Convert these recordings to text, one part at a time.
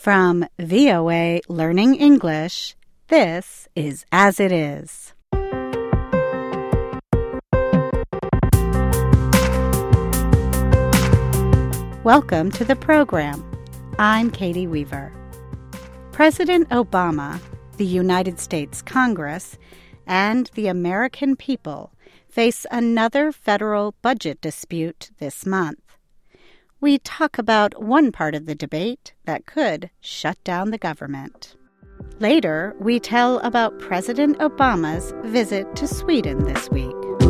From VOA Learning English, this is As It Is. Welcome to the program. I'm Katie Weaver. President Obama, the United States Congress, and the American people face another federal budget dispute this month. We talk about one part of the debate that could shut down the government. Later, we tell about President Obama's visit to Sweden this week.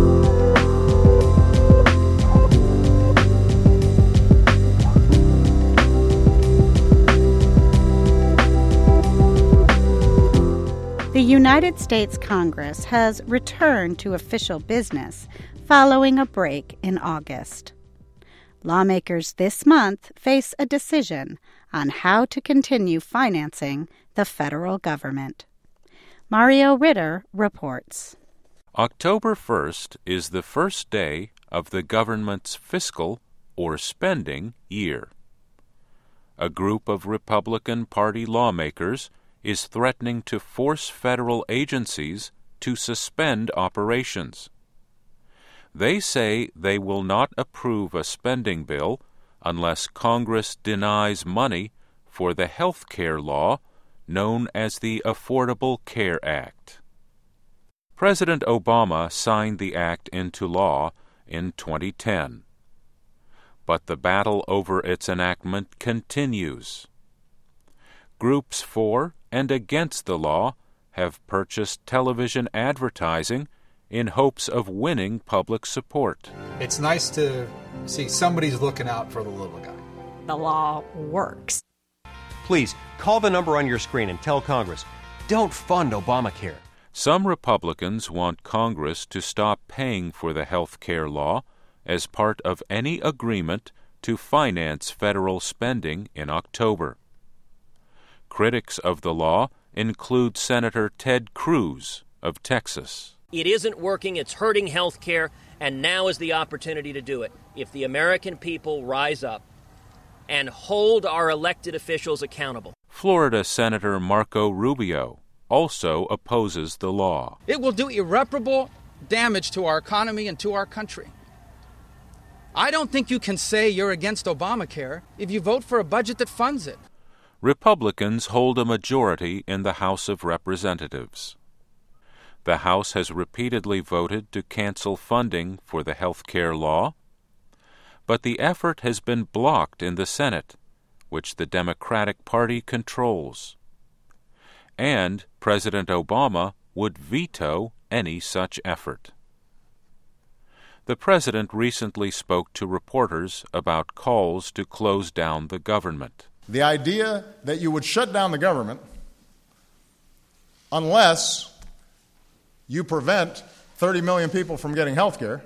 The United States Congress has returned to official business following a break in August. Lawmakers this month face a decision on how to continue financing the federal government. Mario Ritter reports. October 1st is the first day of the government's fiscal or spending year. A group of Republican Party lawmakers is threatening to force federal agencies to suspend operations. They say they will not approve a spending bill unless Congress denies money for the health care law known as the Affordable Care Act. President Obama signed the act into law in 2010. But the battle over its enactment continues. Groups for and against the law have purchased television advertising in hopes of winning public support. It's nice to see somebody's looking out for the little guy. The law works. Please, call the number on your screen and tell Congress, don't fund Obamacare. Some Republicans want Congress to stop paying for the health care law as part of any agreement to finance federal spending in October. Critics of the law include Senator Ted Cruz of Texas. It isn't working, it's hurting health care, and now is the opportunity to do it. If the American people rise up and hold our elected officials accountable. Florida Senator Marco Rubio also opposes the law. It will do irreparable damage to our economy and to our country. I don't think you can say you're against Obamacare if you vote for a budget that funds it. Republicans hold a majority in the House of Representatives. The House has repeatedly voted to cancel funding for the health care law, but the effort has been blocked in the Senate, which the Democratic Party controls. And President Obama would veto any such effort. The president recently spoke to reporters about calls to close down the government. The idea that you would shut down the government unless you prevent 30 million people from getting health care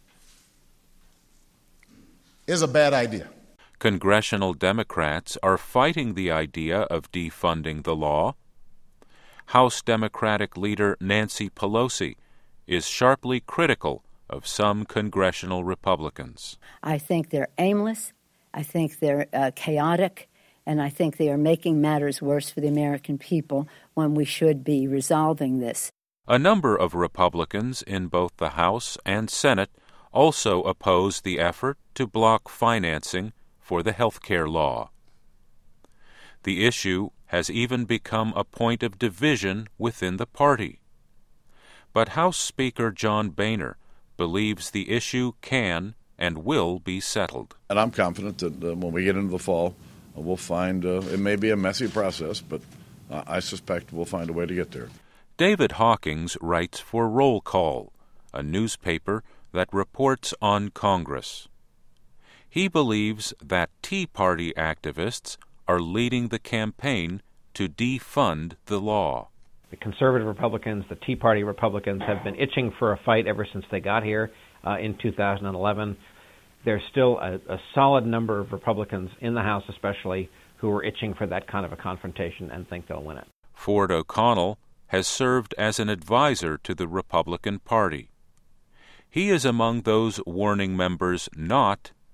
is a bad idea. Congressional Democrats are fighting the idea of defunding the law. House Democratic leader Nancy Pelosi is sharply critical of some congressional Republicans. I think they're aimless. I think they're chaotic. And I think they are making matters worse for the American people when we should be resolving this. A number of Republicans in both the House and Senate also oppose the effort to block financing for the health care law. The issue has even become a point of division within the party. But House Speaker John Boehner believes the issue can and will be settled. And I'm confident that when we get into the fall, we'll find, it may be a messy process, but I suspect we'll find a way to get there. David Hawkins writes for Roll Call, a newspaper that reports on Congress. He believes that Tea Party activists are leading the campaign to defund the law. The conservative Republicans, the Tea Party Republicans, have been itching for a fight ever since they got here in 2011. There's still a solid number of Republicans in the House especially who are itching for that kind of a confrontation and think they'll win it. Ford O'Connell has served as an advisor to the Republican Party. He is among those warning members not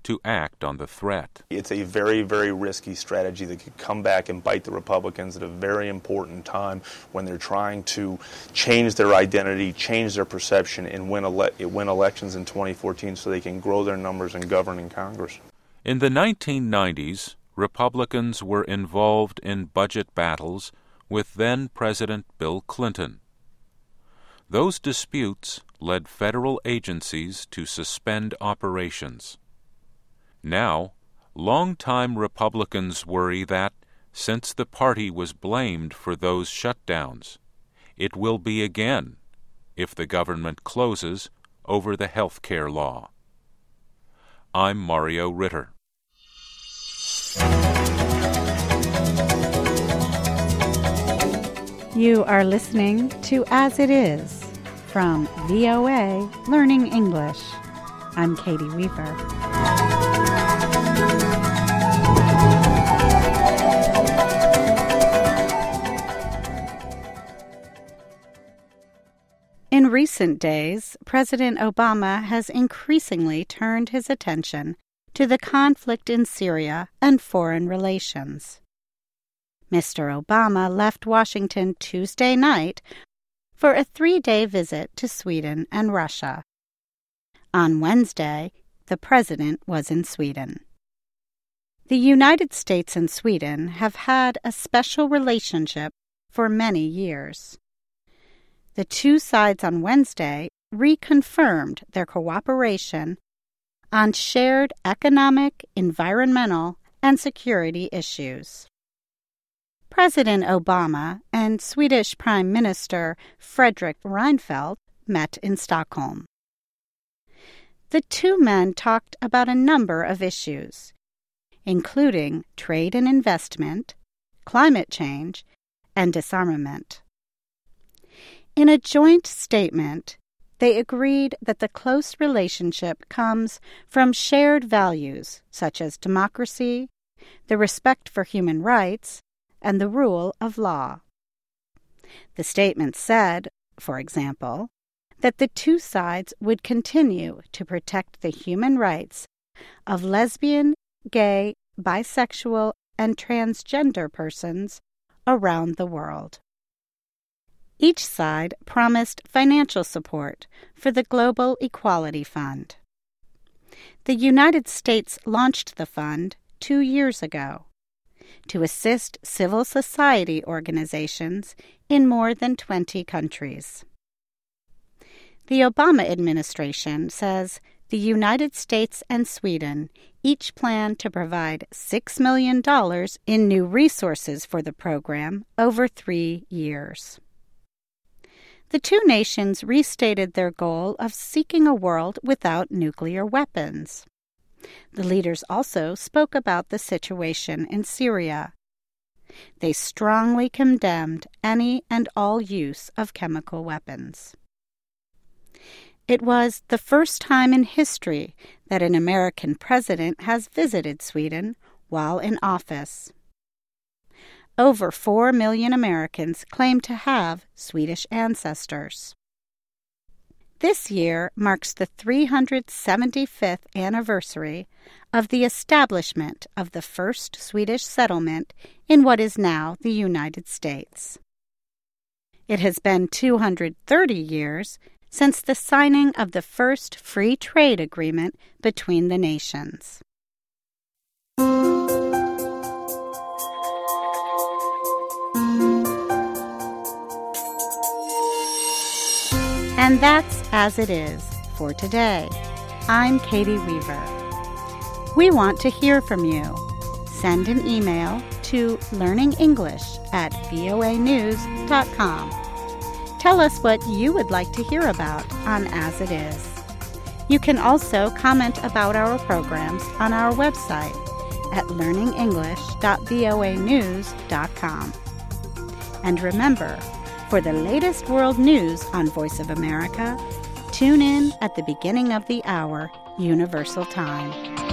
to act on the threat. It's a very, very risky strategy that could come back and bite the Republicans at a very important time when they're trying to change their identity, change their perception, and win elections in 2014 so they can grow their numbers and govern in Congress. In the 1990s, Republicans were involved in budget battles with then-President Bill Clinton. Those disputes led federal agencies to suspend operations. Now, longtime Republicans worry that, since the party was blamed for those shutdowns, it will be again if the government closes over the health care law. I'm Mario Ritter. You are listening to As It Is from VOA Learning English. I'm Katie Weaver. In recent days, President Obama has increasingly turned his attention to the conflict in Syria and foreign relations. Mr. Obama left Washington Tuesday night for a 3-day visit to Sweden and Russia. On Wednesday, the president was in Sweden. The United States and Sweden have had a special relationship for many years. The two sides on Wednesday reconfirmed their cooperation on shared economic, environmental, and security issues. President Obama and Swedish Prime Minister Fredrik Reinfeldt met in Stockholm. The two men talked about a number of issues, including trade and investment, climate change, and disarmament. In a joint statement, they agreed that the close relationship comes from shared values such as democracy, the respect for human rights, and the rule of law. The statement said, for example, that the two sides would continue to protect the human rights of lesbian, gay, bisexual, and transgender persons around the world. Each side promised financial support for the Global Equality Fund. The United States launched the fund 2 years ago to assist civil society organizations in more than 20 countries. The Obama administration says the United States and Sweden each plan to provide $6 million in new resources for the program over 3 years. The two nations restated their goal of seeking a world without nuclear weapons. The leaders also spoke about the situation in Syria. They strongly condemned any and all use of chemical weapons. It was the first time in history that an American president has visited Sweden while in office. Over 4 million Americans claim to have Swedish ancestors. This year marks the 375th anniversary of the establishment of the first Swedish settlement in what is now the United States. It has been 230 years since the signing of the first free trade agreement between the nations. And that's As It Is for today. I'm Katie Weaver. We want to hear from you. Send an email to learningenglish@voanews.com. Tell us what you would like to hear about on As It Is. You can also comment about our programs on our website at learningenglish.voanews.com. And remember, for the latest world news on Voice of America, tune in at the beginning of the hour, Universal Time.